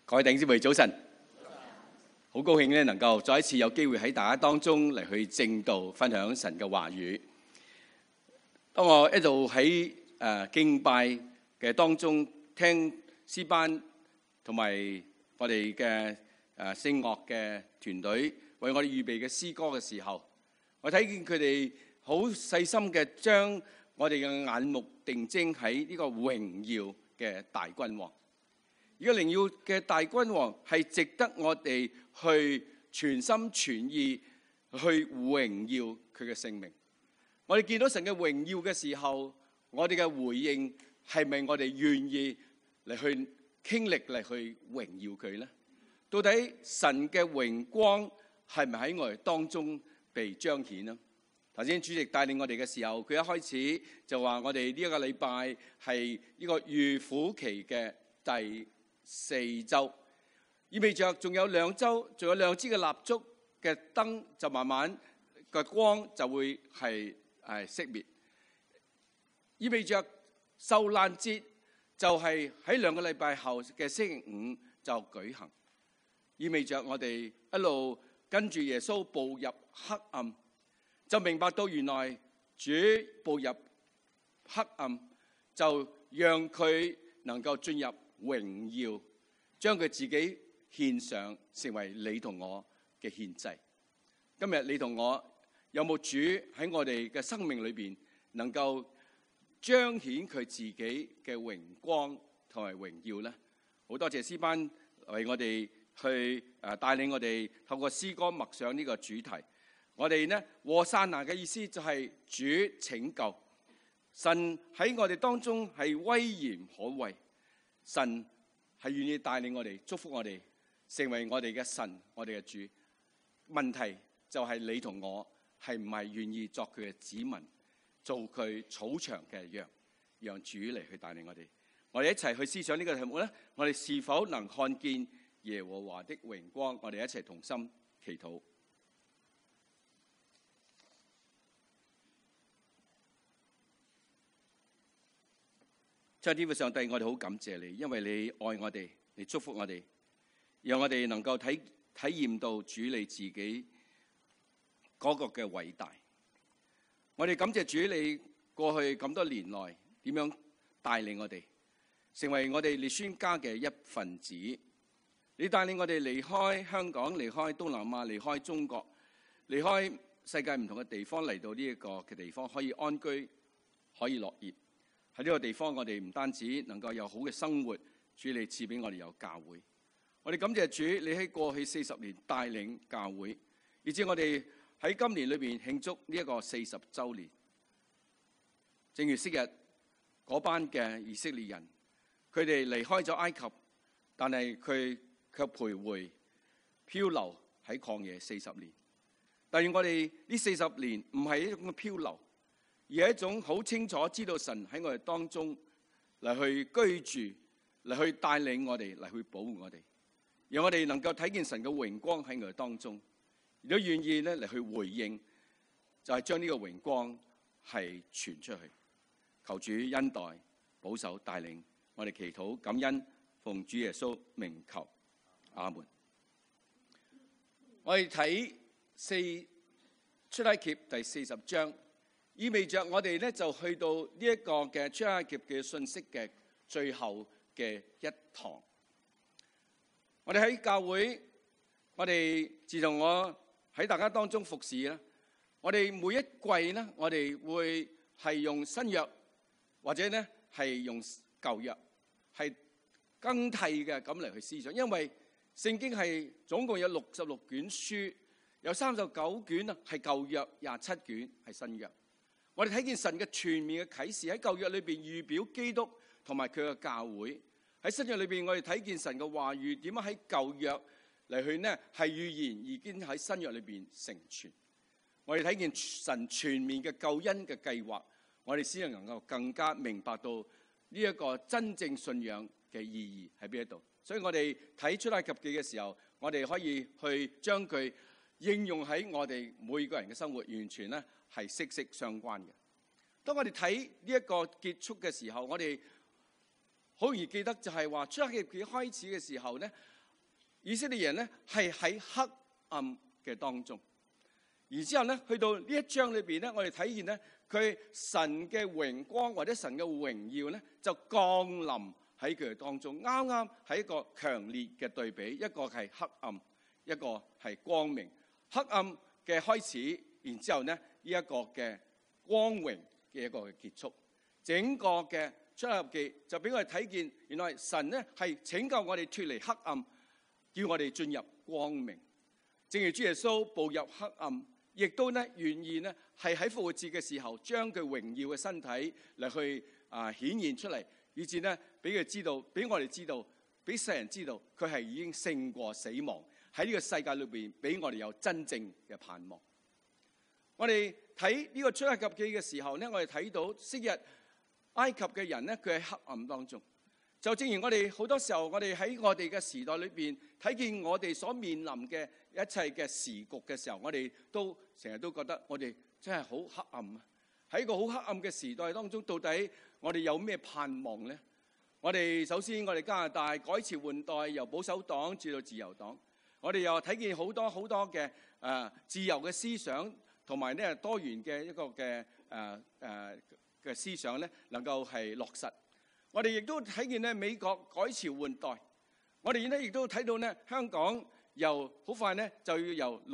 各位弟兄姊妹早晨，好高興咧能夠再一次有機會喺大家當中嚟去證道分享神嘅話語。當我一路喺敬拜嘅當中聽詩班同埋我哋嘅聖樂嘅團隊為我哋預備嘅詩歌嘅時候，我睇見佢哋好細心嘅將我哋嘅眼目定睛喺呢個榮耀嘅大君王。呢個榮耀嘅大君王係值得我哋去全心全意去榮耀佢嘅聖名。我哋見到神嘅榮耀嘅時候，我哋嘅回應係咪我哋願意嚟去傾力嚟去榮耀佢呢？到底神嘅榮光係咪喺我哋當中被彰顯呢？頭先主席帶領我哋嘅時候，佢一開始就話我哋呢一個禮拜係呢個預苦期嘅第4週，意味着仲有2週，仲有2支嘅蠟燭嘅燈就慢慢個光就會係熄滅，意味着受難節就係喺2個禮拜後嘅星期5就舉行，意味着我哋一路跟住耶穌步入黑暗，就明白到原來主步入黑暗就讓佢能夠進入榮耀，將佢自己獻上，成為你同我嘅獻祭。今日你同我有冇主喺我哋嘅生命裏邊能夠彰顯佢自己嘅榮光同埋榮耀呢？好多謝詩班為我哋去帶領我哋透過詩歌默想呢個主題。我哋呢和散那嘅意思就係主拯救，神喺我哋當中係威嚴可畏。神係願意帶領我哋，祝福我哋，成為我哋嘅神，我哋嘅主。問題就係你同我係唔係願意作佢嘅子民，做佢草場嘅羊，讓主嚟去帶領我哋。我哋一齊去思想呢個題目呢，我哋是否能看見耶和華的榮光？我哋一齊同心祈禱。天父上帝，我哋好感謝你，因為你愛我哋，你祝福我哋，讓我哋能夠體驗到主你自己嗰個嘅偉大。我哋感謝主你過去咁多年來點樣帶領我哋，成為我哋列宣家嘅一份子。你帶領我哋離開香港，離開東南亞，離開中國，離開世界唔同嘅地方，嚟到呢一個嘅地方可以安居，可以樂業。喺呢個地方，我哋唔單止能夠有好嘅生活，主你賜俾我哋有教會。我哋感謝主，你喺過去40年帶領教會，以至我哋喺今年裏邊慶祝呢一個40週年。正如昔日嗰班嘅以色列人，佢哋離開咗埃及，但係佢卻徘徊漂流喺曠野40年。但願我哋呢40年唔係一種嘅漂流，而係一種好清楚知道神喺我哋當中嚟去居住，嚟去帶領我哋，嚟去保護我哋，讓我哋能夠睇見神嘅榮光喺我哋當中，亦都願意咧嚟去回應，就係將呢個榮光係傳出去。求主恩待、保守、帶領我哋，祈禱感恩，奉主耶穌名求，阿門。我哋睇出埃及第40章。意味着我哋咧就去到呢一個嘅出埃及嘅信息嘅最後嘅一堂。我哋喺教會，我哋自從我喺大家當中服侍啦，我哋每一季咧，我哋會係用新約或者咧係用舊約，係更替嘅咁嚟去思想。因為聖經係總共有66卷書，有39卷啊係舊約，27卷係新約。我哋睇見神嘅全面嘅啟示喺舊約裏邊預表基督同埋佢嘅教會，喺新約裏邊我哋睇見神嘅話語點樣喺舊約嚟去呢係預言已經喺新約裏邊成全。我哋睇見神全面嘅救恩嘅計劃，我哋先能夠更加明白到呢一個真正信仰嘅意義喺邊一度。所以我哋睇出埃及記嘅時候，我哋可以去將佢應用喺我哋每個人嘅生活，完全呢係息息相關嘅。當我哋睇呢一個結束嘅時候，我哋好容易記得就係話出埃及記開始嘅時候呢， 以色列人咧係喺黑暗嘅當中。然之後咧，去到呢一章裏邊咧，我哋睇見咧，佢神嘅榮光或者神嘅榮耀咧，就降臨喺佢哋當中。啱啱係一個強烈嘅對比，一個係黑暗，一個係光明。黑暗嘅開始，然之後咧，呢一個嘅光榮嘅一個嘅結束。整個嘅出埃及記就俾我哋睇見，原來神咧係拯救我哋脫離黑暗，叫我哋進入光明。正如主耶穌步入黑暗，亦都咧願意咧係喺復活節嘅時候，將佢榮耀嘅身體嚟去顯現出嚟，以至咧俾佢知道，俾我哋知道，俾世人知道，佢係已經勝過死亡，喺呢個世界裏邊，俾我哋有真正嘅盼望。我哋睇呢個出埃及記嘅時候咧，我哋睇到昔日埃及嘅人咧，佢喺黑暗當中。就正如我哋好多時候，我哋喺我哋嘅時代裏邊睇見我哋所面臨嘅一切嘅時局嘅時候，我哋都成日都覺得我哋真係好黑暗啊！喺一個好黑暗嘅時代當中，到底我哋有咩盼望呢？我哋首先，我哋加拿大改朝換代，由保守黨至到自由黨，我哋又睇見好多嘅自由嘅思想，同埋咧多元嘅一個嘅嘅思想咧，能夠係落實。我哋亦都睇見咧美國改朝換代，我哋咧亦都睇到咧香港由好快咧就要由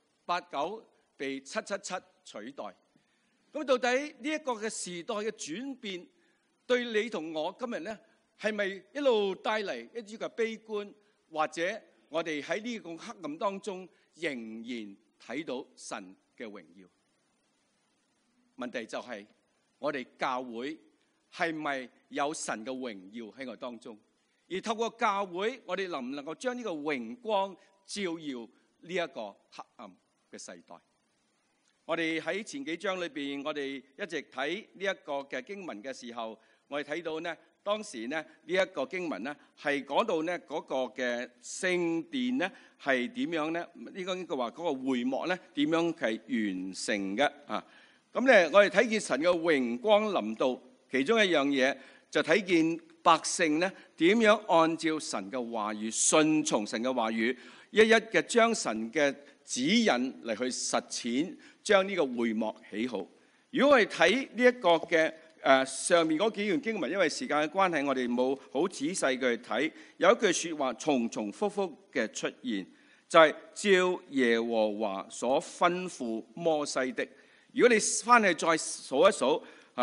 689被777取代。咁到底呢一個嘅時代嘅轉變，對你同我今日咧係咪一路帶嚟一啲嘅悲觀，或者我哋喺呢個黑暗當中仍然睇到神嘅榮耀？問題就係我哋教會係咪有神嘅榮耀喺我當中？而透過教會，我哋能唔能夠將呢個榮光照耀呢一個黑暗嘅世代？我哋喺前幾章裏邊，我哋一直睇呢一個嘅經文嘅時候，我哋睇到呢，當時呢呢一個經文呢係講到呢嗰個嘅聖殿呢係點樣呢？應該話嗰個會幕呢點樣係完成嘅啊？咁咧，我哋睇見神嘅榮光臨到，其中一樣嘢就睇見百姓咧點樣按照神嘅話語，順從神嘅話語，一一嘅將神嘅指引嚟去實踐，將呢個會幕起好。如果我哋睇呢一個嘅上面嗰幾段經文，因為時間嘅關係，我哋冇好仔細嘅去睇。有一句説話重重複複嘅出現，就係照耶和華所吩咐摩西的。如果你翻去再數一數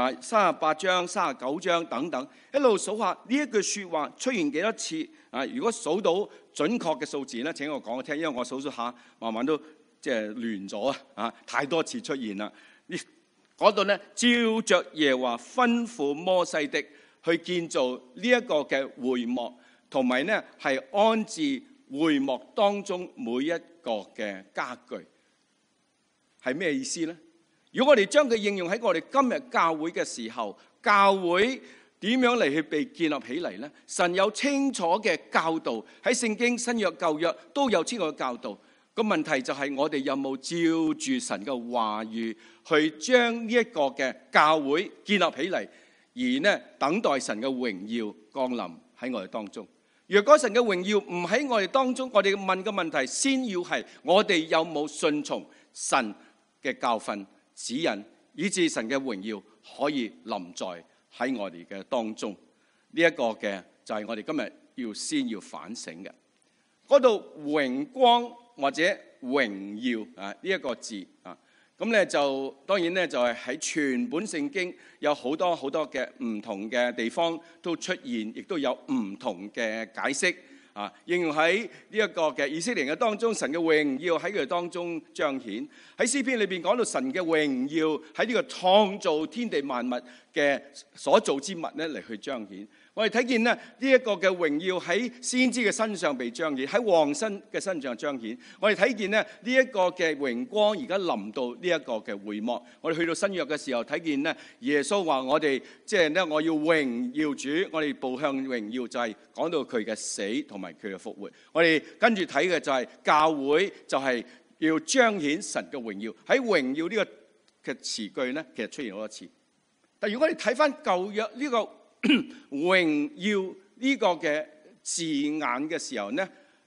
38章、39章等等，一路數下呢一句説話出現幾多次啊？如果數到準確嘅數字咧，請我講我聽，因為我數下慢慢都即係亂咗啊！太多次出現啦。嗰度咧，照着耶和華吩咐摩西的去建造呢一個嘅會幕，同埋咧係安置會幕當中每一個嘅家具，係咩意思咧？如果我哋將佢應用喺我哋今日教會嘅時候，教會點樣嚟去被建立起嚟呢？神有清楚嘅教導，喺聖經新約舊約都有清楚嘅教導。個問題就係我哋有冇照住神嘅話語去將呢一個嘅教會建立起嚟，而呢等待神嘅榮耀降臨喺我哋當中。若果神嘅榮耀唔喺我哋當中，我哋問嘅問題先要係我哋有冇順從神嘅教訓指引，以致神嘅榮耀可以臨在喺我哋嘅當中。呢一個嘅就係我哋今日先要反省嘅。嗰度榮光或者榮耀呢一個字啊，咁咧就當然咧就係喺全本聖經有好多嘅唔同嘅地方都出現，亦都有唔同嘅解釋。應用喺呢一個嘅以色列人嘅當中，神嘅榮耀喺佢哋當中彰顯。喺詩篇裏邊講到神嘅榮耀喺呢個創造天地萬物嘅所造之物咧嚟去彰顯。我哋睇見呢一個嘅榮耀喺先知嘅身上被彰顯，喺王身嘅身上彰顯。我哋睇見呢一個嘅榮光而家臨到呢一個嘅會幕。我哋去到新約嘅時候睇見呢耶穌話我哋即係呢我要榮耀主，我哋步向榮耀就係講到佢嘅死同埋佢嘅復活。我哋跟住睇嘅就係教會就係要彰顯神嘅榮耀。喺榮耀呢個嘅詞句呢，其實出現好多次。但如果我哋睇翻舊約呢個榮耀呢個嘅字眼嘅時候呢，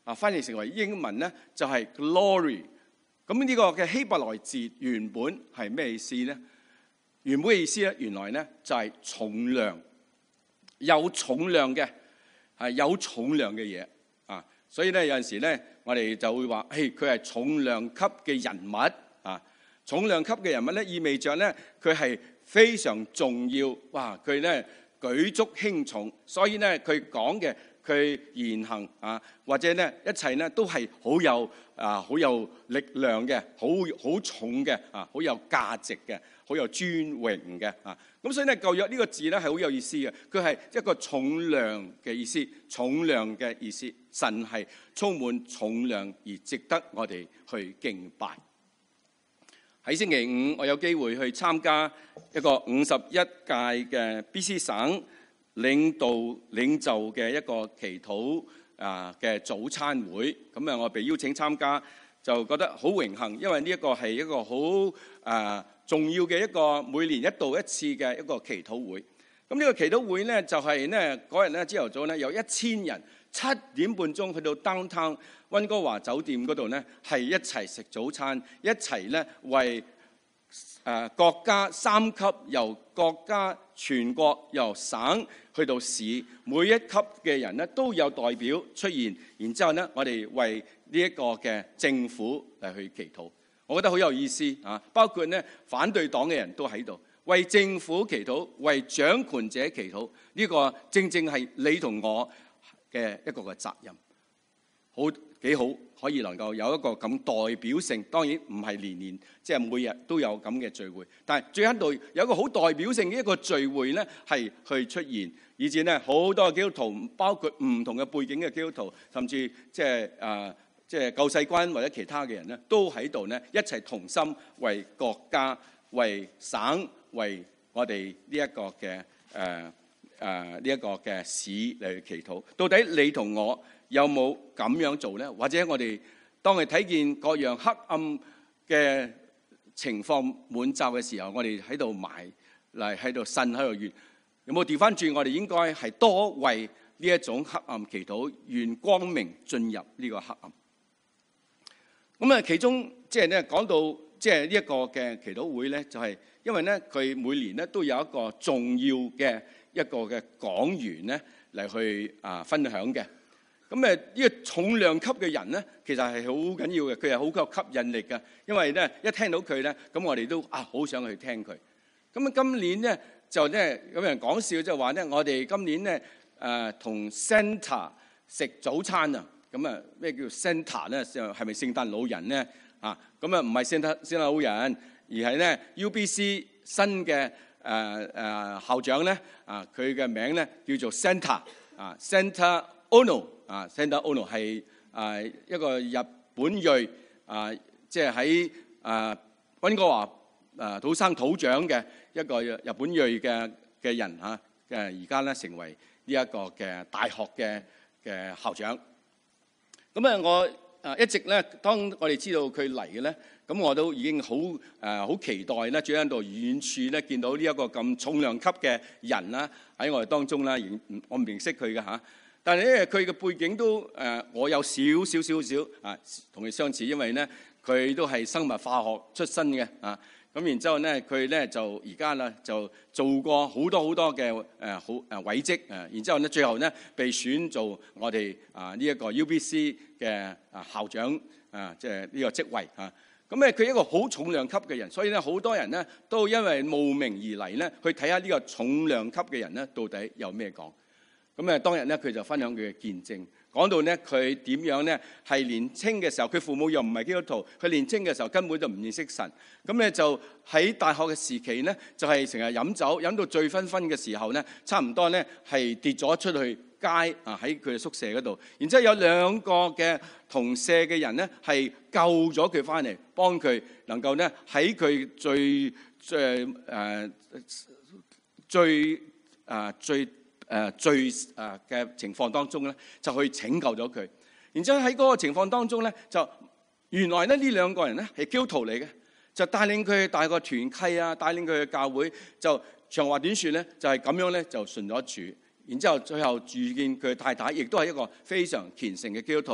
翻譯成為英文咧就係 glory。咁呢個嘅希伯來字原本係咩意思咧？原本嘅意思咧，原來咧就係重量，有重量嘅，係有重量嘅嘢啊！所以咧有陣時咧，我哋就會話，佢係重量級嘅人物啊！重量級嘅人物咧，意味着咧佢係非常重要，哇！佢咧舉足輕重，所以咧佢講嘅佢言行啊，或者咧一切咧都係好有力量嘅，好重嘅啊，好有價值嘅，好有尊榮嘅啊。咁所以咧舊約呢個字咧係好有意思嘅，佢係一個重量嘅意思，重量嘅意思。神係充滿重量而值得我哋去敬拜。喺星期五，我有機會去參加一個51屆嘅 BC 省領袖嘅一個祈禱嘅早餐會。咁我被邀請參加，就覺得好榮幸，因為呢一個係一個好重要嘅一個每年一度一次嘅一個祈禱會。咁呢個祈禱會咧就係咧嗰日咧朝頭早咧有1000人7點半鐘去到 downtown 溫哥華酒店嗰度咧，係一齊食早餐，一齊咧為國家3級，由國家全國由省去到市，每一級嘅人咧都有代表出現，然之後咧我哋為呢一個嘅政府嚟去祈禱，我覺得好有意思啊！包括咧反對黨嘅人都喺度。為政府祈禱，為掌權者祈禱，呢個正正係你同我嘅一個嘅責任，好幾好，可以能夠有一個咁代表性。當然唔係年年即係每日都有咁嘅聚會，但係最喺度有一個好代表性嘅一個聚會咧，係去出現，以至咧好多基督徒，包括唔同嘅背景嘅基督徒，甚至即係救世軍或者其他嘅人咧，都喺度咧一齊同心為國家、為省、為我哋呢一個嘅呢一個嘅市嚟去祈禱。到底你同我有冇咁樣做咧？或者我哋當我哋睇見各樣黑暗嘅情況滿罩嘅時候，我哋喺度埋嚟，喺度呻，喺度怨，有冇調翻轉？我哋應該係多為呢一種黑暗祈禱，願光明進入呢個黑暗。咁其中即係咧講到即係呢一個嘅祈禱會咧，就係因為咧佢每年咧都有一個重要嘅一個嘅講員咧嚟去分享嘅。咁呢個重量級嘅人咧，其實係好緊要嘅，佢係好有吸引力嘅。因為咧一聽到佢咧，咁我哋都好想去聽佢。咁今年咧就咧有人講笑，就話咧我哋今年咧同 Santa 食早餐啊。咁咩叫 Santa 咧？係咪聖誕老人咧？咁唔係聖誕老人，而係咧 UBC 新嘅校長咧佢嘅名咧叫做 Santa Ono。Santa Ono 係一個日本裔即係喺溫哥華土生土長嘅一個日本裔嘅人而家咧成為呢一個嘅大學嘅校長。咁我一直咧，當我哋知道佢嚟嘅咧，咁我都已經好期待咧，最喺度遠處咧見到呢一個咁重量級嘅人啦喺我哋當中啦。我唔認識佢嘅嚇，但係咧佢嘅背景都我有少同佢相似，因為咧佢都係生物化學出身嘅咁然之後咧，佢咧就而家啦就做過好多嘅偉績然之後咧，最後咧被選做我哋呢一個 UBC 嘅校長即係呢個職位咁佢一個好重量級嘅人，所以咧好多人咧都因為慕名而嚟咧，去睇下呢個重量級嘅人咧到底有咩講。咁當日咧佢就分享佢嘅見證。講到咧佢點樣咧係年青嘅時候，佢父母又唔係基督徒，佢年青嘅時候根本就唔認識神。咁咧就喺大學嘅時期咧，就係成日飲酒，飲到醉醺醺嘅時候咧，差唔多咧係跌咗出去街喺佢嘅宿舍嗰度。然之後有2個嘅同舍嘅人咧係救咗佢翻嚟，幫佢能夠咧喺佢最嘅情況當中咧，就去拯救咗佢。然之後喺嗰個情況當中咧，就原來咧呢2個人咧係基督徒嚟嘅，就帶領佢去帶個團契帶領佢去教會。就長話短説咧，就係咁樣咧就信咗主。然之後最後遇見佢太太，亦都係一個非常虔誠嘅基督徒。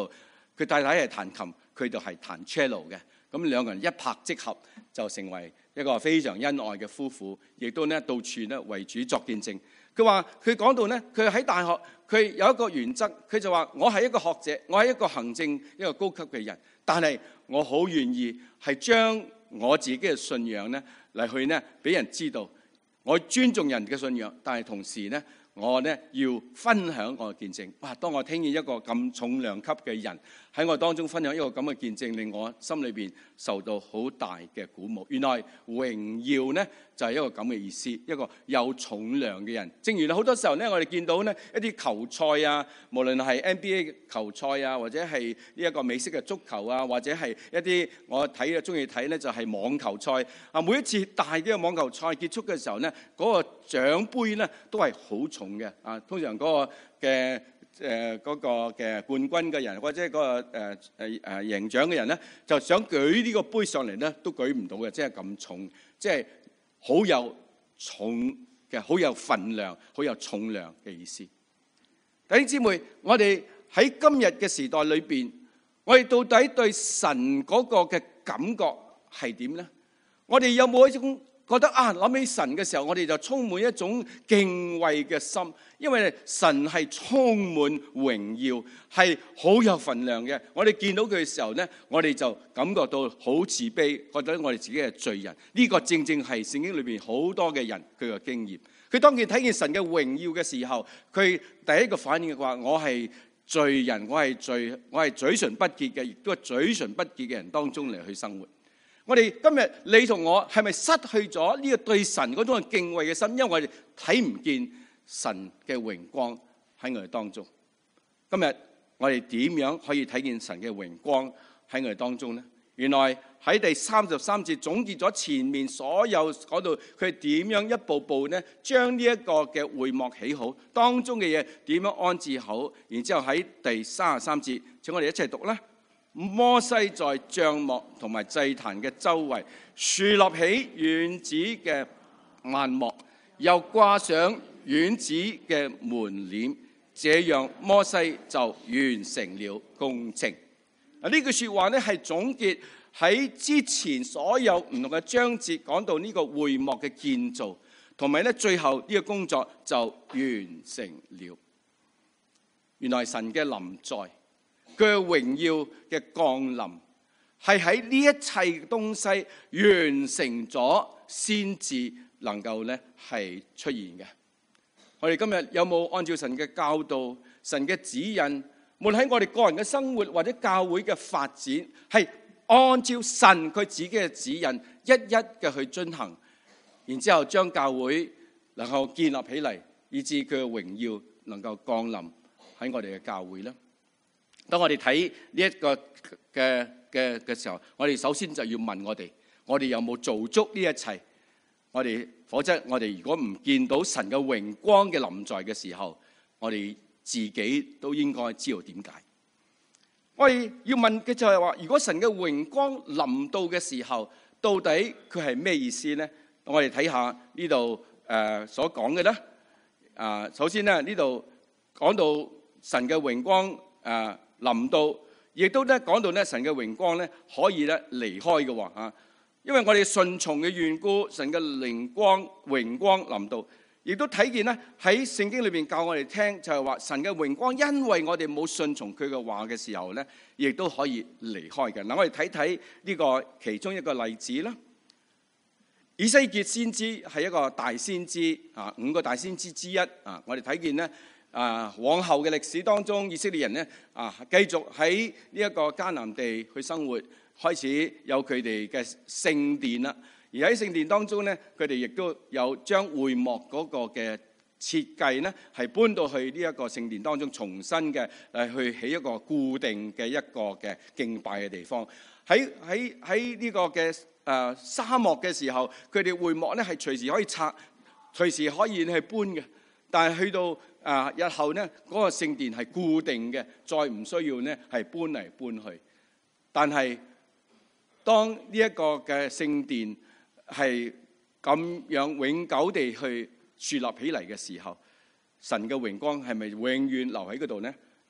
佢太太係彈琴，佢就係彈 cello 嘅。咁兩個人一拍即合，就成為一個非常恩愛嘅夫婦，亦都咧到處咧為主作見證。佢講到咧，佢喺大學，佢有一個原則，佢就話：我係一個學者，我係一個行政一個高級嘅人，但係我好願意係將我自己嘅信仰咧嚟去咧俾人知道。我尊重人嘅信仰，但係同時咧，我咧要分享我嘅見證。哇！當我聽見一個咁重量級嘅人喺我當中分享一個咁嘅見證，令我心裏邊受到好大嘅鼓舞。原來榮耀咧就係一個咁嘅意思，一個有重量嘅人。正如好多時候咧，我哋見到咧一啲球賽啊，無論係 NBA 球賽啊，或者係呢一個美式嘅足球啊，或者係一啲我中意睇咧就係網球賽啊。每一次大啲嘅網球賽結束嘅時候咧，嗰個獎杯咧都係好重嘅啊。通常嗰個嘅嗰個嘅冠軍嘅人，或者嗰個贏獎嘅人咧，就想舉呢個杯上嚟咧，都舉唔到嘅，即係咁重，即係好有重嘅，好有分量、好有重量嘅意思。弟兄姊妹，我哋喺今日嘅時代裏邊，我哋到底對神嗰個嘅感覺係點咧？我哋有冇一種覺得諗起神嘅時候，我哋就充滿一種敬畏嘅心，因為神係充滿榮耀，係好有分量嘅。我哋見到佢嘅時候呢，我哋就感覺到好自卑，覺得我哋自己係罪人。呢個正正係聖經裏邊好多嘅人佢嘅經驗。佢當佢睇見神嘅榮耀嘅時候，佢第一個反應嘅話：我係罪人，我係嘴唇不潔嘅，亦都係嘴唇不潔嘅人當中嚟去生活。我哋今日你同我係咪失去咗呢個對神嗰種嘅敬畏嘅心？因為我哋睇唔見神嘅榮光喺我哋當中。今日我哋點樣可以睇見神嘅榮光喺我哋當中呢？原來喺第33節總結咗前面所有講到佢點樣一步步呢將呢一個嘅會幕起好，當中嘅嘢點樣安置好，然之後喺第33節，請我哋一齊讀啦。摩西在帳幕同埋祭壇嘅周圍豎立起院子嘅幔幕，又掛上院子嘅門簾，這樣摩西就完成了工程。呢句說話咧係總結喺之前所有唔同嘅章節講到呢個會幕嘅建造，同埋咧最後呢個工作就完成了。原來神嘅臨在，佢嘅榮耀嘅降臨，係喺呢一切東西完成咗，先至能夠咧係出現嘅。我哋今日有冇按照神嘅教導、神嘅指引，無論喺我哋個人嘅生活或者教會嘅發展，係按照神佢自己嘅指引，一一嘅去進行，然之後將教會能夠建立起嚟，以致佢嘅榮耀能夠降臨喺我哋嘅教會咧。當我哋睇呢一個嘅時候，我哋首先就要問我哋有冇做足呢一切？否則我哋如果唔見到神嘅榮光嘅臨在嘅時候，我哋自己都應該知道點解。我哋要問嘅就係話，如果神嘅榮光臨到嘅時候，到底佢係咩意思呢？我哋睇下呢度所講嘅咧。首先咧呢度講到神嘅榮光臨到，亦都咧講到咧神嘅榮光咧可以咧離開嘅喎。因為我哋順從嘅緣故，神嘅榮光臨到，亦都睇見咧喺聖經裏邊教我哋聽，就係話神嘅榮光，因為我哋冇順從佢嘅話嘅時候咧，亦都可以離開嘅。嗱，我哋睇睇呢個其中一個例子啦。以西結先知係一個大先知，5個大先知之一。我哋睇見咧。往後嘅歷史當中，以色列人咧繼續喺呢一個迦南地去生活，開始有佢哋嘅聖殿啦。而喺聖殿當中咧，佢哋亦都有將會幕嗰個嘅設計咧，係搬到去呢一個聖殿當中，重新嘅去起一個固定嘅一個嘅敬拜嘅地方。喺呢個嘅沙漠嘅時候，佢哋會幕咧係隨時可以拆，隨時可以去搬嘅。但係去到日後呢，嗰個聖殿係固定嘅，再唔需要呢係搬嚟搬去。但係當呢一個嘅聖殿係咁樣永久地去樹立起嚟嘅時候，神嘅榮光係咪永遠留喺嗰度呢？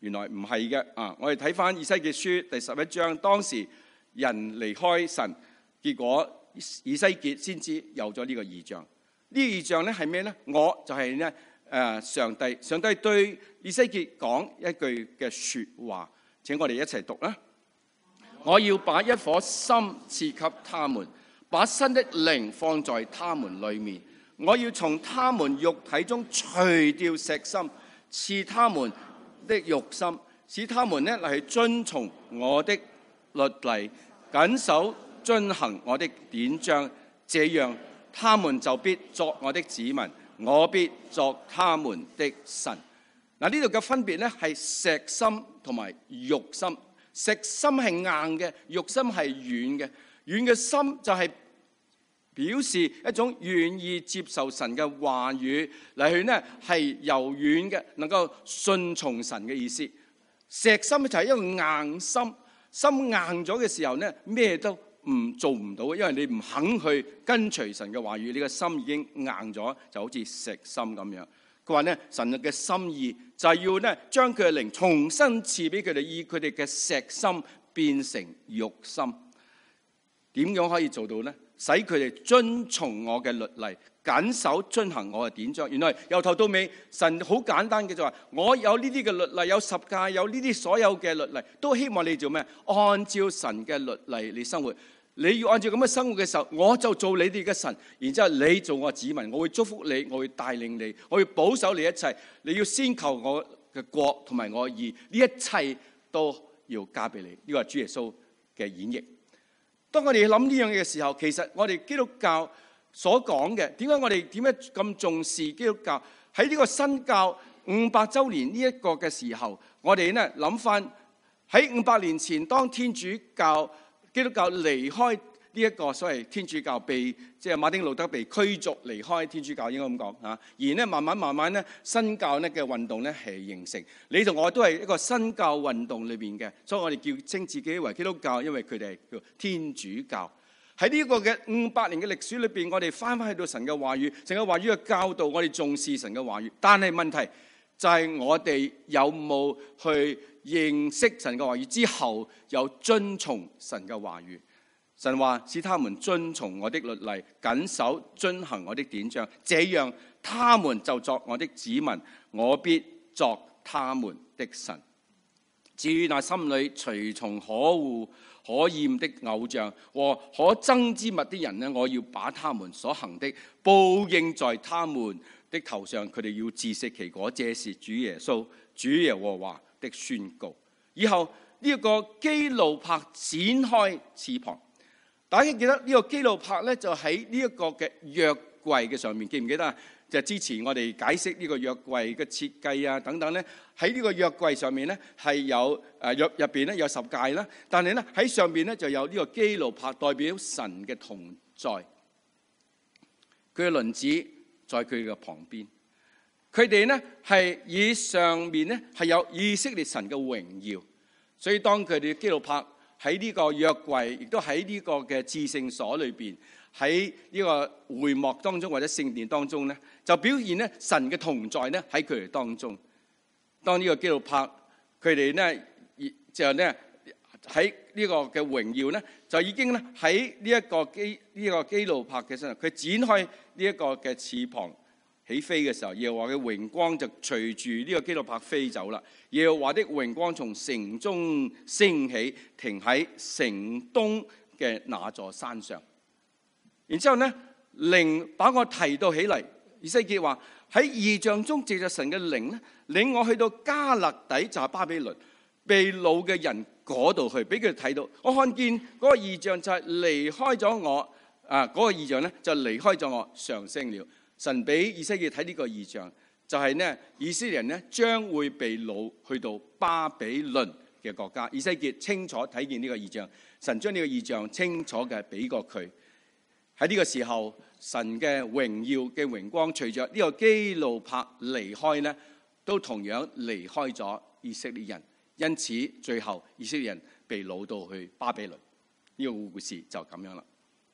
原來唔係嘅啊！我哋睇翻以西結書第11章，當時人離開神，結果以西結先知有咗呢個異象。呢個異象咧係咩咧？我就係咧上帝對以西結講一句嘅說話，請我哋一齊讀啦。我要把一顆心賜給他們，把新的靈放在他們裏面。我要從他們肉體中除掉石心，賜他們的肉心，使他們呢嚟去遵從我的律例，謹守遵行我的典章，這樣他們就必作我的子民，我必作他們的神。嗱，呢度嘅分別咧係石心同埋肉心。石心係硬嘅，肉心係軟嘅。軟嘅心就係表示一種願意接受神嘅話語嚟去呢係柔軟嘅，能夠順從神嘅意思。石心就係一個硬心，心硬咗嘅時候呢，咩都做唔到，因為你唔肯去跟隨神嘅話語，你個心已經硬咗，就好似石心咁樣。佢話呢，神嘅心意就係要呢將佢嘅靈重新賜俾佢哋，以佢哋嘅石心變成肉心。點樣可以做到呢？使佢哋遵從我嘅律例，謹守遵行我嘅典章。原來由頭到尾，神好簡單嘅就話：我有呢啲嘅律例，有十誡，有呢啲所有嘅律例，都希望你做咩？按照神嘅律例嚟生活。你要按照咁嘅生活嘅時候，我就做你哋嘅神，然之後你做我子民，我會祝福你，我會帶領你，我會保守你一切。你要先求我嘅國同埋我嘅義，呢一切都要加俾你。呢個係主耶穌嘅演繹。當我哋諗呢樣嘢嘅時候，其實我哋基督教所講嘅，點解我哋點解咁重視基督教？喺呢個新教500週年呢一個嘅時候，我哋呢諗翻喺500年前，當天主教基督教離開呢一個所謂天主教，即係馬丁路德被驅逐離開天主教，應該咁講嚇。而呢慢慢呢新教呢嘅運動呢係形成。你同我都係一個新教運動裏邊嘅，所以我哋稱自己為基督教，因為佢哋係叫天主教。喺呢個嘅500年嘅歷史裏邊，我哋翻去到神嘅話語，神嘅話語嘅教導，我哋重視神嘅話語。但係問題就係我哋有冇去認識神嘅話語之後，有遵從神嘅話語。神話使他們遵從我的律例，謹守遵行我的典章，這樣他們就作我的子民，我必作他們的神。至於那心裏隨從可惡可厭的偶像和可憎之物的人呢，我要把他們所行的報應在他們的頭上，佢哋要自食其果。這是主耶穌、主耶和華的宣告。以後呢一個基路伯展開翅膀。大家記得呢個基路伯咧，就喺呢一個嘅約櫃嘅上面，記唔記得啊？就之前我哋解釋呢個約櫃嘅設計啊等等咧，喺呢個約櫃上面咧係有約入邊咧有十誡啦，但係咧喺上邊咧就有呢個基路伯代表神嘅同在，佢嘅輪子在佢嘅旁邊，佢哋咧係以上面咧係有以色列神嘅榮耀，所以當佢哋嘅基路伯喺呢個約櫃，亦都喺呢個嘅至聖所裏邊，喺呢個會幕當中或者聖殿當中咧，就表現咧神嘅同在咧喺佢哋當中。當呢個基路伯佢哋咧就咧喺呢個嘅榮耀咧，就已經咧喺呢一個基路伯嘅身上，佢展開呢一個嘅翅膀起飛嘅時候，耶和華嘅榮光就隨住呢個基路伯飛走啦。耶和華的榮光從城中升起，停喺城東嘅那座山上。然之後咧，靈把我提到起嚟。以西結話喺異象中藉着神嘅靈咧，領我去到迦勒底，就係巴比倫被擄嘅人嗰度去，俾佢哋睇到。我看見嗰個異象就係離開咗我嗰個異象咧就離開咗我上升了。神俾以西結睇呢個異象，就係呢以色列人呢將會被擄去到巴比倫嘅國家。以西結清楚睇見呢個異象，神將呢個異象清楚嘅俾過佢。喺呢個時候，神嘅榮耀嘅榮光隨着呢個基路伯離開呢，都同樣離開咗以色列人。因此最後以色列人被擄到去巴比倫。呢個故事就咁樣啦。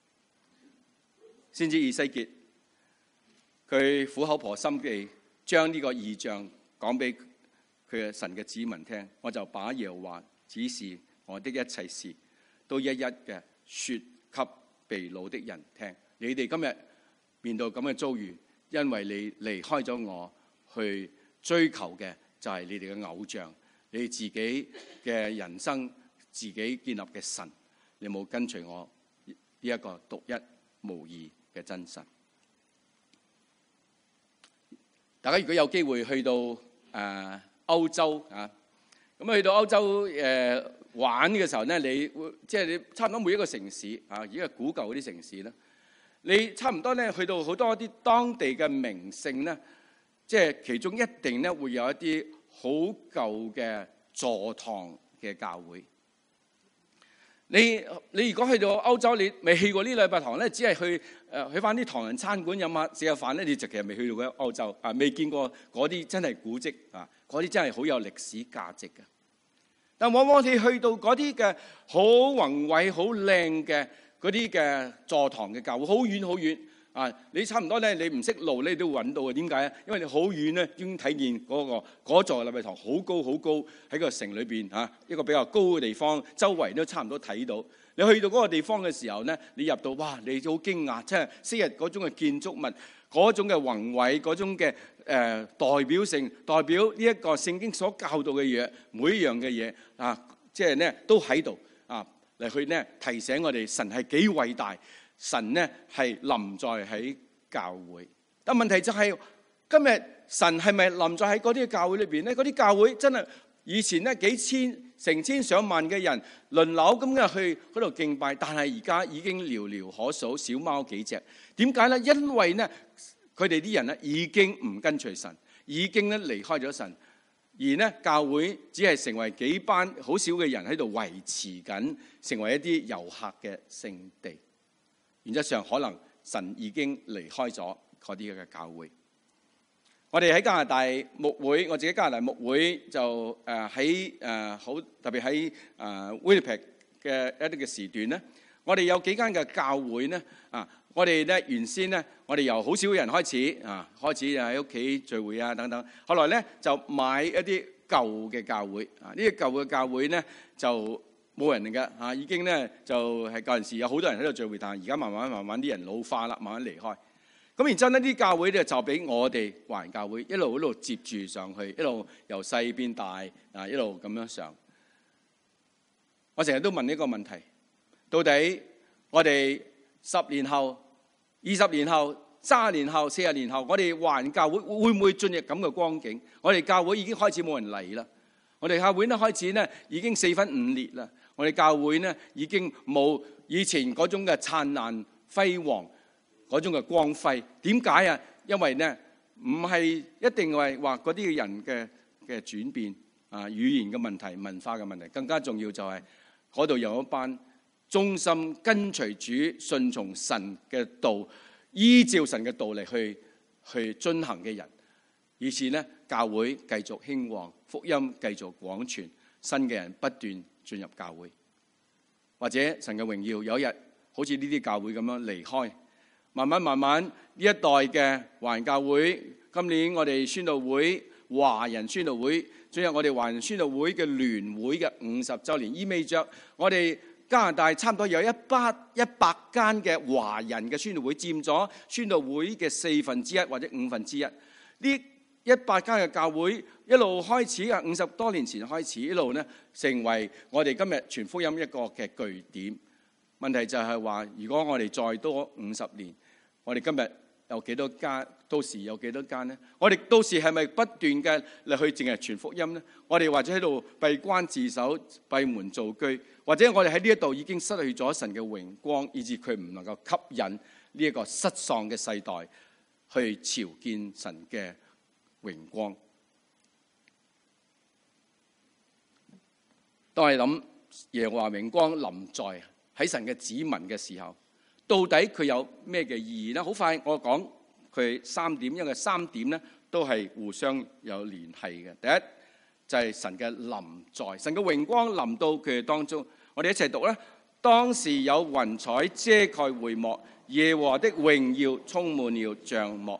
先知以西結佢苦口婆心地將呢個異象講俾佢嘅神嘅子民聽，我就把耶和華指示我的一切事，都一一嘅說給被擄的人聽。你哋今日面對咁嘅遭遇，因為你離開咗我，去追求嘅就係你哋嘅偶像，你哋自己嘅人生，自己建立嘅神，你冇跟隨我呢一個獨一無二嘅真神。大家如果有機會去到歐洲啊，咁去到歐洲玩嘅時候咧，你會即係你差唔多每一個城市啊，而家係古舊嗰啲城市咧，你差唔多咧去到好多一啲當地嘅名勝咧，即係其中一定咧會有一啲好舊嘅座堂嘅教會。你如果去到歐洲，你未去過呢禮拜堂咧，只係去翻啲唐人餐館飲下食下飯咧，你就其實未去到嗰歐洲啊，未見過嗰啲真係古蹟啊，嗰啲真係好有歷史價值嘅。但往往你去到嗰啲嘅好宏偉、好靚嘅嗰啲嘅座堂嘅教會，好遠好遠啊！你差唔多咧，你唔識路咧，你都揾到嘅。點解啊？因為你好遠咧，已經睇見嗰座禮拜堂好高好高，喺個城裏邊嚇一個比較高嘅地方，周圍都差唔多睇到。你去到嗰個地方嘅時候咧，你入到哇，你好驚訝，即係昔日嗰種嘅建築物，嗰種嘅宏偉，嗰種嘅代表性，代表呢一個聖經所教導嘅嘢，每一樣嘅嘢啊，即係咧都喺度啊，嚟去咧提醒我哋神係幾偉大。神呢係臨在喺教會，但問題就係今日神係咪臨在喺嗰啲教會裏邊呢？嗰啲教會真係以前呢幾千、成千上萬嘅人輪流咁嘅去嗰度敬拜，但係而家已經寥寥可數，小貓幾隻。點解呢？因為呢佢哋啲人呢已經唔跟隨神，已經咧離開咗神，而呢教會只係成為幾班好少嘅人喺度維持緊，成為一啲遊客嘅聖地。原則上可能神已經離開咗嗰啲嘅教會。我哋喺加拿大牧會，我自己加拿大牧會就喺好特別喺Winnipeg嘅一啲嘅時段咧，我哋有幾間嘅教會咧啊，我哋咧原先咧，我哋由好少人開始啊，開始喺屋企聚會啊等等，後來咧就買一啲舊嘅教會啊，呢啲舊嘅教會咧就冇人嚟嘅嚇，已經咧就係舊陣時有好多人喺度聚會，但係而家慢慢啲人老化啦，慢慢離開。咁然之後呢啲教會咧就俾我哋華人教會一路接住上去，一路由細變大啊，一路咁樣上。我成日都問呢個問題：到底我哋10年後、20年後、30年後、40年後，我哋華人教會會唔會進入咁嘅光景？我哋教會已經開始冇人嚟啦，我哋教會咧開始咧已經4分5裂啦。我哋教會咧已經冇以前嗰種嘅燦爛輝煌嗰種嘅光輝。點解啊？因為咧唔係一定係話嗰啲嘅人嘅轉變啊，語言嘅問題、文化嘅問題，更加重要就係嗰度有一班忠心跟隨主、順從神嘅道、依照神嘅道嚟去遵行嘅人。於是咧教會繼續興旺，福音繼續廣傳，新嘅人不斷進入教會，或者神嘅榮耀有一日好似呢啲教會咁樣離開，慢慢呢一代嘅華人教會，今年我哋宣道會華人宣道會進入我哋華人宣道會嘅聯會嘅50週年，意味着我哋加拿大差唔多有100間嘅華人嘅宣道會，佔咗宣道會嘅1/4或者1/5。呢100間嘅教會一路開始啊，50多年前開始，一路咧成為我哋今日傳福音一個嘅據點。問題就係話，如果我哋再多50年，我哋今日有幾多間？到時有幾多間呢？我哋到時係咪不斷嘅嚟去淨係傳福音呢？我哋或者喺度閉關自守、閉門造車，或者我哋喺呢一度已經失去咗神嘅榮光，以致佢唔能夠吸引呢一個失喪嘅世代去朝見神嘅榮光。當我哋諗耶和華榮光臨在喺神嘅子民嘅時候，到底佢有咩嘅意義呢？好快我講佢3點，因為3點咧都係互相有聯繫嘅。第一就係神嘅臨在，神嘅榮光臨到佢哋當中。我哋一齊讀啦。當時有雲彩遮蓋會幕，耶和華的榮耀充滿了帳幕。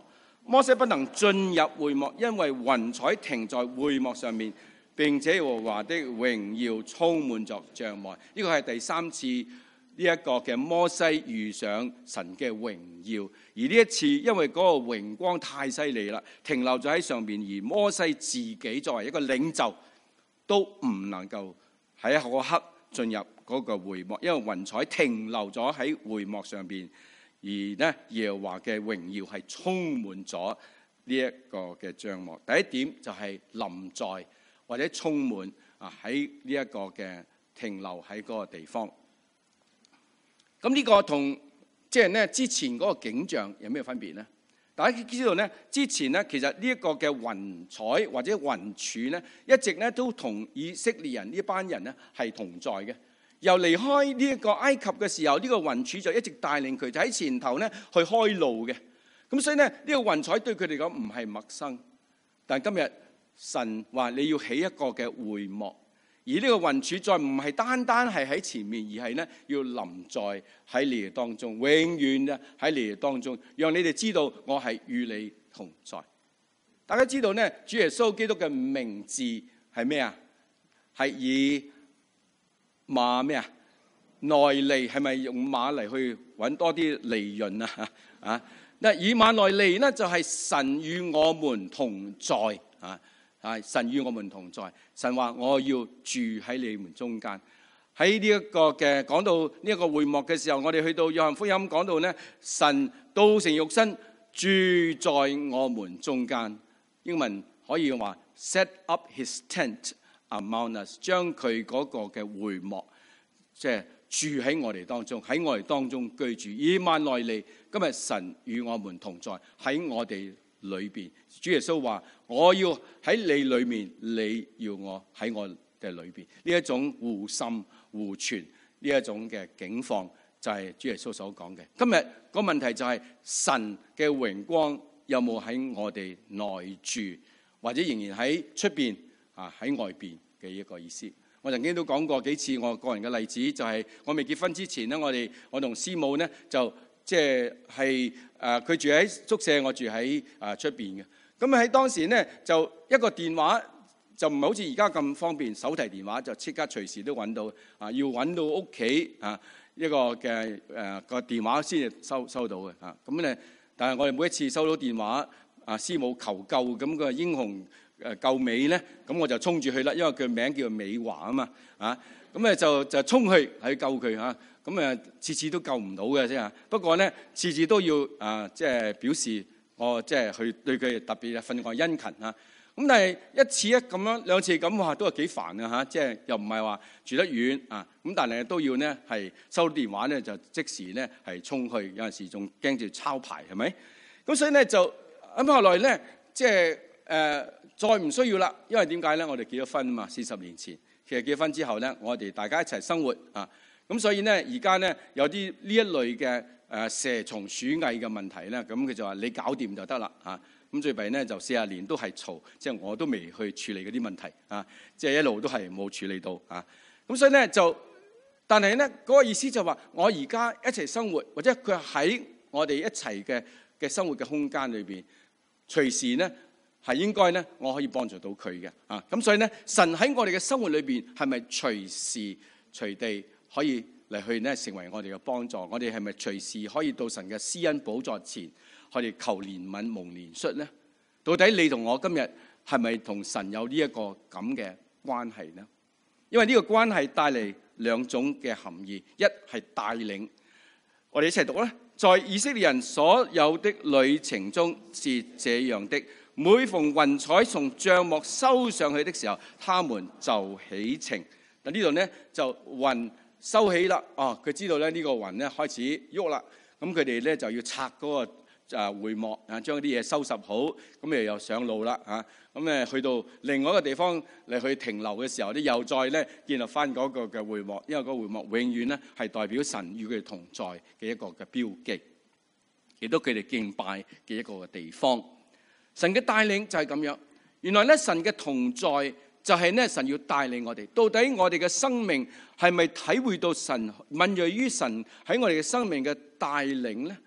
摩西不能進入會幕，因為雲彩停在會幕上面，並且耶和華的榮耀充滿着帳幕。呢個係第3次呢一個嘅摩西遇上神嘅榮耀，而呢一次因為嗰個榮光太犀利啦，停留咗喺上面，而摩西自己作為一個領袖都唔能夠喺嗰刻進入嗰個會幕，因為雲彩停留咗喺會幕上邊。而呢耶和華嘅榮耀係充滿咗呢一個嘅帳幕。第一點就係臨在或者充滿喺呢一個嘅停留喺嗰個地方。咁呢個同即係呢之前嗰個景象有咩分別呢？大家知道呢，之前呢其實呢一個嘅雲彩或者雲柱呢，一直呢都同以色列人呢班人呢係同在嘅。由離開呢一個埃及嘅時候，呢個雲柱就一直帶領佢，就喺前頭呢去開路嘅。咁所以呢，呢個雲彩對佢哋講唔係陌生。但係今日神話你要起一個嘅會幕，而呢個雲柱再唔係單單係喺前面，而係呢要臨在喺你哋當中，永遠啊喺你哋當中，讓你哋知道我係與你同在。大家知道呢，主耶穌基督嘅名字係咩啊？係以馬咩啊？內利，係咪用馬嚟去揾多啲利潤啊？嗱，以馬內利呢，就係神與我們同在啊！神與我們同在。神話我要住喺你們中間。喺呢一個嘅講到呢一個會幕嘅時候，我哋去到約翰福音講到呢，神道成肉身住在我們中間。英文可以話 set up his tent among us， 將佢嗰個嘅會幕即係住喺我哋當中，喺我哋當中居住。以馬內利，今日神與我們同在，喺我哋裏邊。主耶穌話：我要喺你裏面，你要我喺我嘅裏邊。呢一種互滲互傳，呢一種嘅境況，就係主耶穌所講嘅。今日個問題就係神嘅榮光有冇喺我哋內住，或者仍然喺出邊喺外邊嘅一個意思。我曾經都講過幾次我個人嘅例子，就係我未結婚之前呢，我同師母呢就即係佢住喺宿舍，我住喺出邊嘅。咁喺當時呢，就一個電話就唔係好似而家咁方便，手提電話就即刻隨時都揾到要揾到屋企一個嘅個電話先至收到嘅咁咧。但係我哋每一次收到電話師母求救咁個英雄救美咧，咁我就衝住去啦，因為佢名叫美華啊嘛咁咧就衝去救佢咁次次都救唔到嘅啫。不過咧次次都要即係表示我即係去對佢特別分外殷勤咁但係一次咁樣兩次咁話都係幾煩嘅即係又唔係話住得遠咁但係都要呢係收到電話咧就即時咧係衝去，有陣時仲驚住抄牌係咪？咁所以咧就咁後來咧即係再唔需要啦，因為點解咧？我哋結咗婚啊嘛，40年前其實結咗婚之後咧，我哋大家一齊生活咁所以咧而家咧有啲呢一類嘅蛇蟲鼠蟻嘅問題咧，咁佢就話你搞掂就得啦咁最弊咧就40年都係嘈，即係我都未去處理嗰啲問題即係一路都係冇處理到咁所以咧就，但係咧嗰個意思就話我而家一齊生活，或者佢喺我哋一齊嘅生活嘅空間裏邊，隨時咧係應該咧我可以幫助到佢嘅咁所以咧神喺我哋嘅生活裏邊係咪隨時隨地可以嚟去咧成為我哋嘅幫助？我哋係咪隨時可以到神嘅施恩寶座前，我哋求憐憫蒙憐恤咧？到底你同我今日係咪同神有呢一個咁嘅關係呢？因為呢個關係帶嚟兩種嘅含義，一係帶領。我哋一齊讀啦。在以色列人所有的旅程中是這樣的，每逢雲彩從帳幕收上去的時候，他們就起程。嗱呢度呢，就雲收起啦，佢知道咧呢個雲咧開始喐啦，咁佢哋咧就要拆嗰個會幕將啲嘢收拾好，咁又上路啦咁去到另外一個地方嚟去停留嘅時候，又再咧建立翻嗰個嘅會幕，因為嗰個會幕永遠咧係代表神與佢哋同在嘅一個嘅標記，亦都佢哋敬拜嘅一個嘅地方。神嘅帶領就係咁樣。原來咧神嘅同在就係咧神要帶領我哋。到底我哋嘅生命係咪體會到神敏銳於神喺我哋嘅生命嘅帶領咧？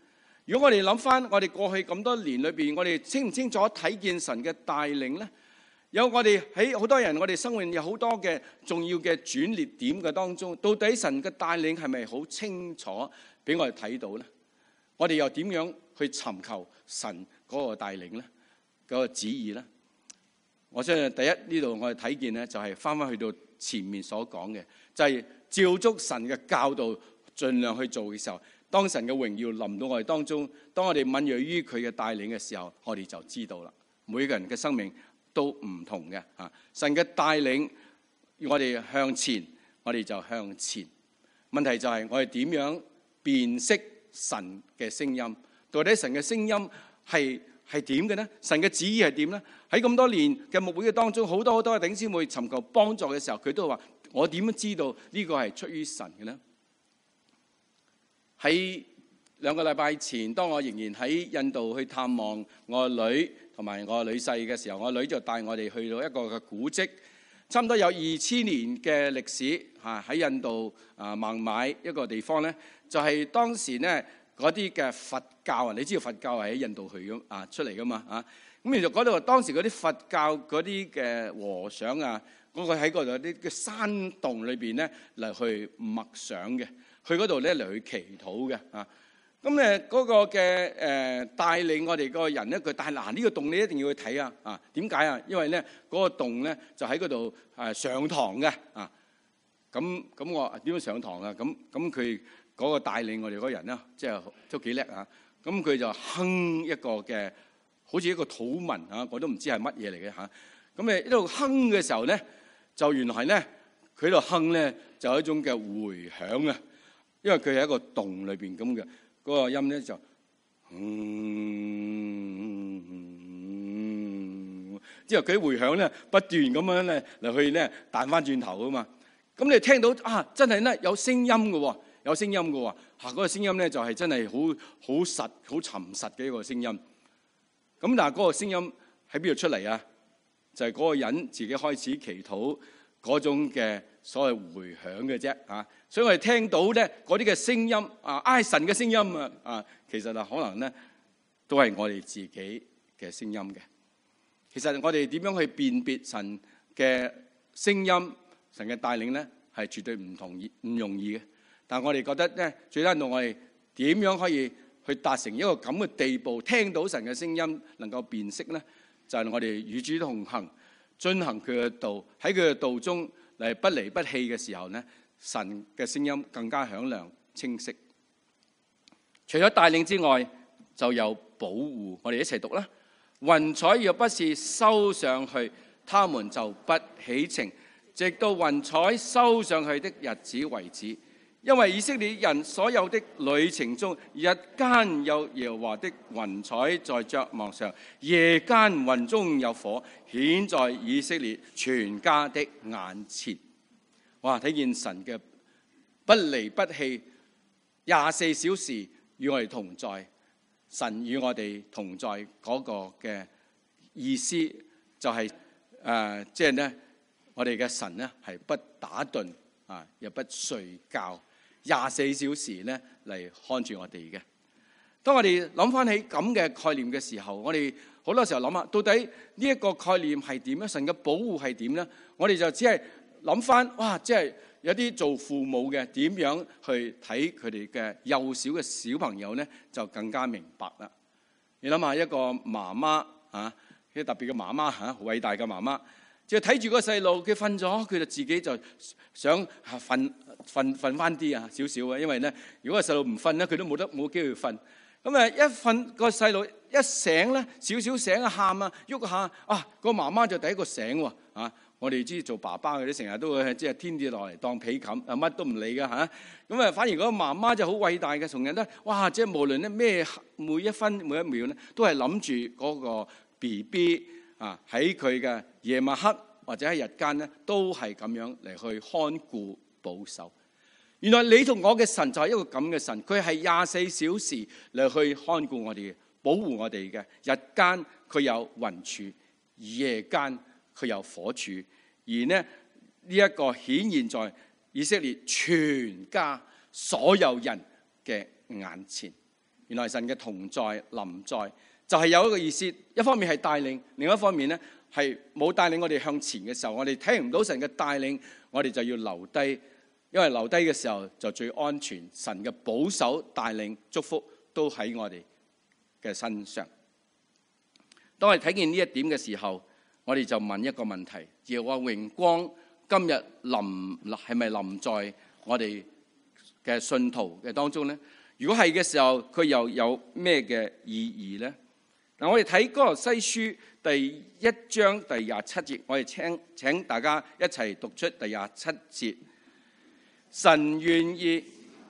如果我哋諗翻我哋過去咁多年裏邊，我哋清唔清楚睇見神嘅帶領咧？有我哋喺好多人，我哋生命有好多嘅重要嘅轉捩點嘅當中，到底神嘅帶領係咪好清楚俾我哋睇到咧？我哋又點樣去尋求神嗰個帶領咧？嗰個旨意咧？我相信第一呢度我哋睇見咧，就係翻去到前面所講嘅，就係照足神嘅教導，盡量去做嘅時候，當神嘅榮耀臨到我哋當中，當我哋敏銳於佢嘅帶領嘅時候，我哋就知道啦。每個人嘅生命都唔同嘅嚇，神嘅帶領我哋向前，我哋就向前。問題就係我哋點樣辨識神嘅聲音？到底神嘅聲音係點嘅呢？神嘅旨意係點呢？喺咁多年嘅牧會嘅當中，好多嘅弟兄姊妹尋求幫助嘅時候，佢都話：我點樣知道呢個係出於神嘅呢？喺2個禮拜前，當我仍然喺印度去探望我女同埋我女婿嘅時候，我女就帶我哋去到一個嘅古蹟，差唔多有2000年嘅歷史嚇，喺印度孟買一個地方咧，就係當時咧嗰啲嘅佛教啊，你知道佛教係喺印度去咁出嚟噶嘛啊？咁其實嗰度當時嗰啲佛教嗰啲嘅和尚啊，嗰個喺嗰度啲嘅山洞裏邊咧嚟去默想嘅，去嗰度咧嚟去祈禱嘅啊。咁嗰個嘅帶領我哋個人咧，佢帶嗱呢個洞你一定要去睇啊！點解啊？因為咧嗰個洞咧就喺嗰度上堂嘅啊！咁我點樣上堂啊？咁佢嗰個帶領我哋嗰人咧，即係都幾叻啊！咁佢就哼一個嘅，好似一個土文啊，我都唔知係乜嘢嚟嘅嚇。咁一路哼嘅時候咧，就原來咧佢喺度哼咧就有一種嘅迴響啊！因為佢係一個洞裏邊咁嘅。嗰個音咧就，之後佢迴響咧不斷咁樣咧嚟去咧彈翻轉頭啊嘛。咁你聽到真係咧有聲音嘅喎，有聲音嘅喎。嗰個聲音咧就係真係好實、好沉實嘅一個聲音。咁但係嗰個聲音喺邊度出嚟啊？就係嗰個人自己開始祈禱嗰種嘅所謂迴響嘅啫嚇。所以我哋聽到咧嗰啲嘅聲音神嘅聲音其實可能咧都係我哋自己嘅聲音嘅。其實我哋點樣去辨別神嘅聲音、神嘅帶領咧，係絕對唔容易嘅。但係我哋覺得咧，最緊要我哋點樣可以去達成一個咁嘅地步，聽到神嘅聲音能夠辨識咧，就係我哋與主同行，遵行佢嘅道，喺佢嘅道中嚟不離不棄嘅時候咧，神嘅聲音更加響亮清晰。除咗帶領之外，就有保護。我哋一齊讀啦。雲彩若不是收上去，他們就不起程，直到雲彩收上去的日子為止。因為以色列人所有的旅程中，日間有耶和華的雲彩在帳幕上，夜間雲中有火，顯在以色列全家的眼前。哇！睇見神嘅不離不棄，24小時與我哋同在。神與我哋同在嗰個嘅意思就係即係咧，我哋嘅神咧係不打盹又不睡覺，24小時咧嚟看住我哋嘅。當我哋諗翻起咁嘅概念嘅時候，我哋好多時候諗下，到底呢一個概念係點咧？神嘅保護係點咧？我哋就只係諗翻，哇！即係有啲做父母嘅點樣去睇佢哋嘅幼小嘅小朋友咧，就更加明白啦。你諗下一個媽媽一個特別嘅媽媽偉大嘅媽媽，即係睇住個細路，佢瞓咗，佢就自己就想瞓翻啲少少啊。因為咧，如果個細路唔瞓咧，佢都冇機會瞓。咁一瞓個細路一醒咧，少少醒喊喐下個媽媽就第一個醒喎。我哋知做爸爸嘅啲成日都會即係天跌落嚟當被冚，乜都唔理㗎嚇。咁反而嗰個媽媽就好偉大嘅，從日咧，哇！即係無論咧咩，每一分每一秒咧，都係諗住嗰個 BB 喺佢嘅夜晚黑或者喺日間咧，都係咁樣嚟去看顧保守。原來你同我嘅神就係一個咁嘅神，佢係24小時嚟去看顧我哋嘅，保護我哋嘅。日間佢有雲柱，夜間佢有火柱，而呢一個顯現在以色列全家所有人嘅眼前。 原來神嘅同在臨在，就係有一個意思。一方面係帶領，另一方面咧係冇帶領我哋向前嘅時候，我哋聽唔到神嘅帶領，我哋就要留低，因為留低嘅時候就最安全。神嘅保守帶領祝福都喺我哋嘅身上。當我哋睇見呢一點嘅時候，我哋就問一個問題：耶和華榮光今日係咪臨在我哋嘅信徒嘅當中呢？如果係嘅時候，佢又有咩嘅意義呢？嗱，我哋睇哥羅西書第1章第27節，我哋請大家一齊讀出第27節。神願意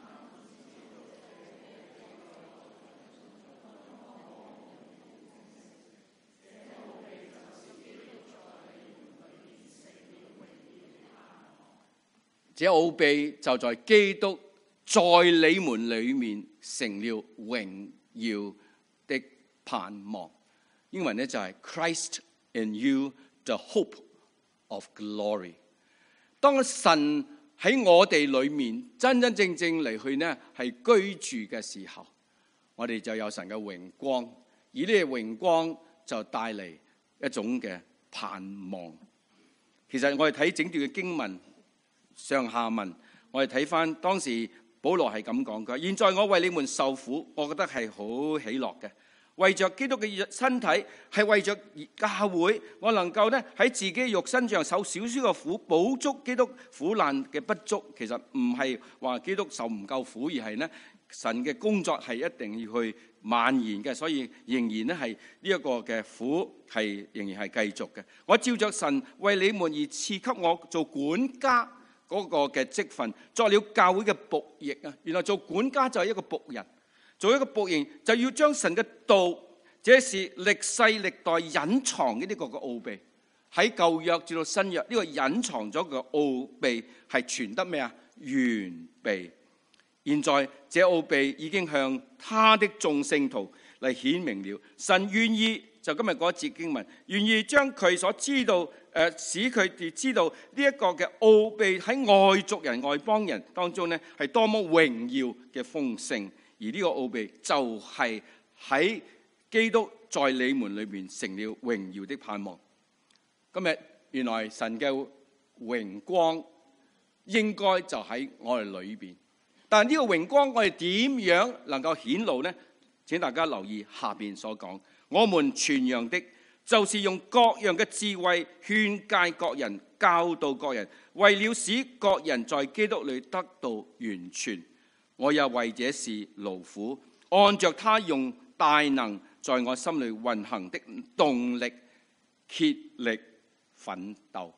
這奧秘就在基督在你們裏面成了榮耀的盼望。英文呢就係 Christ in you, the hope of glory。當神喺我哋裏面真真正正嚟去呢係居住嘅時候，我哋就有神嘅榮光，而呢個榮光就帶嚟一種嘅盼望。其實我哋睇整段嘅經文上下文，我哋睇翻當時保羅係咁講嘅：現在我為你們受苦，我覺得係好喜樂嘅。為着基督嘅身體，係為着教會，我能夠咧喺自己肉身上受少少嘅苦，補足基督苦難嘅不足。其實唔係話基督受唔夠苦，而係咧神嘅工作係一定要去蔓延嘅，所以仍然咧係呢一個嘅苦係仍然係繼續嘅。我照着神為你們而賜給我做管家嗰個嘅職分，作了教會嘅僕役啊！原來做管家就係一個僕人。做一個僕人就要將神嘅道，這是歷世歷代隱藏嘅呢個嘅奧秘，喺舊約至到新約呢個隱藏咗嘅奧秘係傳得咩啊？完備。現在這奧秘已經向他的眾聖徒嚟顯明了。神願意就今日嗰一節經文，願意將佢所知道使佢哋知道呢一個嘅奧秘喺外族人外邦人當中呢係多麼榮耀嘅豐盛。而呢個奧秘就係喺基督在你們裏面成了榮耀的盼望。今日原來神嘅榮光應該就喺我哋裏邊，但係呢個榮光我哋點樣能夠顯露呢？請大家留意下邊所講，我們傳揚的就是用各樣嘅智慧勸誡各人，教導各人，為了使各人在基督裏得到完全。我也為這事勞苦，按着他用大能在我心裏運行的動力，竭力奮鬥。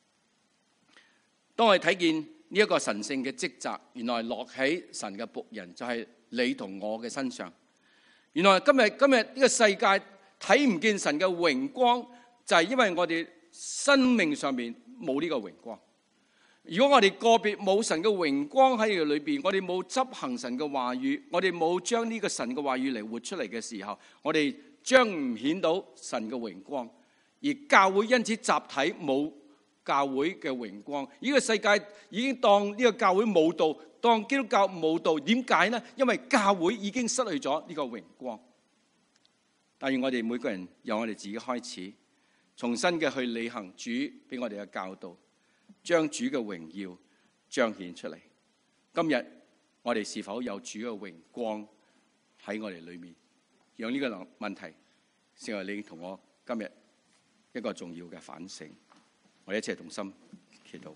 當我哋睇見呢一個神聖嘅職責，原來落喺神嘅僕人，就係你同我嘅身上。原來今日呢個世界睇唔見神嘅榮光，就係因為我哋生命上面冇呢個榮光。如果我哋個別冇神嘅榮光喺裏邊，我哋冇執行神嘅話語，我哋冇將呢個神嘅話語嚟活出嚟嘅時候，我哋將唔顯到神嘅榮光，而教會因此集體冇教會嘅榮光。呢個世界已經當呢個教會冇道，當基督教冇道。點解呢？因為教會已經失去咗呢個榮光。但願我哋每個人由我哋自己開始，重新嘅去履行主俾我哋嘅教導，將主嘅榮耀彰顯出嚟。今日我哋是否有主嘅榮光喺我哋裏面？讓呢個問題成為你同我今日一個重要嘅反省。我哋一齊同心祈禱。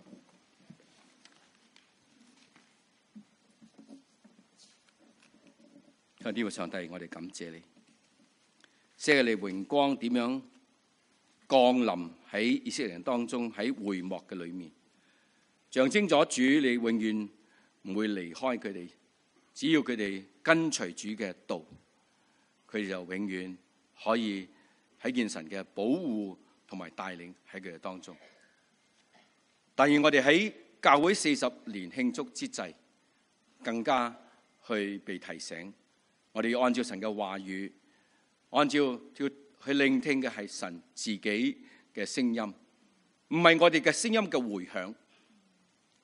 天父上帝，我哋感謝你，謝你榮光點樣降臨喺以色列人當中，喺會幕嘅裏面，象徵咗主你永遠唔會離開佢哋，只要佢哋跟隨主嘅道，佢哋就永遠可以喺見神嘅保護同埋帶領喺佢哋當中。但願我哋喺教會40年慶祝之際，更加去被提醒，我哋要按照神嘅話語，按照去聆聽嘅係神自己嘅聲音，唔係我哋嘅聲音嘅回響，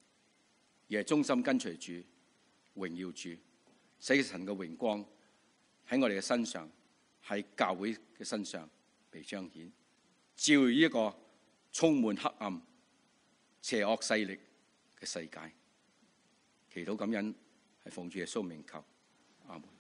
而係忠心跟隨主，榮耀主，使神嘅榮光喺我哋嘅身上，喺教會嘅身上被彰顯，照呢一個充滿黑暗、邪惡勢力嘅世界。祈禱感恩，係奉主耶穌名求，阿門。